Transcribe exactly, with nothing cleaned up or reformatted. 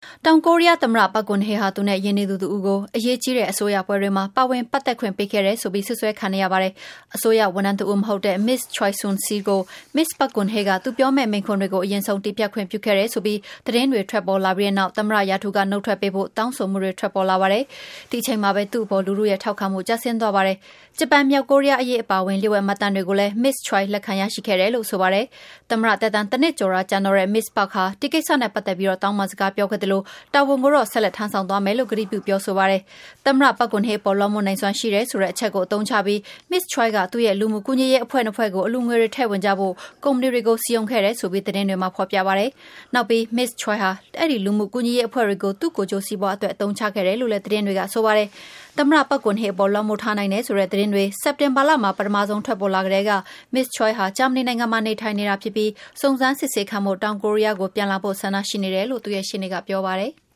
တောင်ကိုရီးယားသမ္မတပတ်ကွန်ဟေဟာသူနဲ့ယင်းနေသူသူဦးကိုအရေးကြီးတဲ့အစိုးရပွဲတွေမှာပါဝင်ပတ်သက်ခွင့်ပေးခဲ့တဲ့ဆိုပြီးဆွဆွဲခံနေရပါတယ်။အစိုးရဝန်ထမ်းသူဦးမဟုတ်တဲ့ Miss Choi Soon-sil ကို Miss ပတ်ကွန်ဟေကသူပြောမဲ့မိန့်ခွန်းတွေကိုအရင်ဆုံးတည်ပြတ်ခွင့်ပြုခဲ့တဲ့ဆိုပြီးသတင်းတွေထွက်ပေါ်လာပြီးတဲ့နောက်သမ္မတရာထူးကနှုတ်ထွက်ပေးဖို့တောင်းဆိုမှုတွေထွက်ပေါ်လာပါတယ်။ဒီအချိန်မှာပဲသူ့ဘော်လူလူရဲ့ထောက်ခံမှုကျဆင်းသွားပါတယ်။ဂျပန်မြောက်ကိုရီးယားအရေးအပါအဝင်လျှို့ဝှက်မှတ်တမ်းတွေကိုလည်း Miss Choi လက်ခံရရှိခဲ့တယ်လို့ဆိုပါတယ်။သမ္မတတက်တန်းတစ်နှစ်ကျော်ရာကျန်တော့တဲ့ Miss Park ဟာဒီကိစ္စနဲ့ပတ်သက်ပြီးတော့တောင်းပန်စကားပြောခဲ့တယ်လို့တာဝန်ကိုတော့ဆက်လက်ထမ်းဆောင်သွားမယ်လို့ကတိပြုပြောဆိုပါတယ်။သမ္မတပတ်ကွန်ဟေပေါ်လောမွန်နိုင်စွမ်းရှိတယ်ဆိုတဲ့အချက်ကိုအသုံးချပြီး Miss Choi ကသူ့ရဲ့လူမှုကူညီရေးအဖွဲ့နှစ်ဖွဲ့ကိုအလူငွေတွေထည့်ဝင်ကြဖို့ကုမ္ပဏီတွေကိုစီရင်ခဲ့တယ်ဆိုပြီးသတင်းတွေမှာဖော်ပြပါတယ်။နောက်ပြီး Miss Choi ဟာအဲ့ဒီလူမှုကူညီရေးအဖွဲ့တွေကိုသူ့ကိုယ်ကျိုးစီးပွားအတွက်အသုံးချခဲ့တယ်လို့လည်းသတင်းတွေကဆိုပါတယ်။သမ္မတပတ်ကွန်ဟေပေါ်လောမွန်ထားနိုင်တယ်ဆိုတဲ့သတင်းတွေစက်တင်ဘာလမှာပထမဆုံးထွက်ပေါ်လာကြတဲ့က Miss Choi ဟာဂျာမနီနိုင်ငံမှာနေထိုင်နေတာဖြစ်ပြီးစုံစမ်းစစ်ဆေးခံဖို့တောင်ကိုရီးယားကိုပြန်လာဖို့ဆန္ဒရှိနေတယ်လို့သူရဲ့ရှင်းနေကပြောပါတယ်။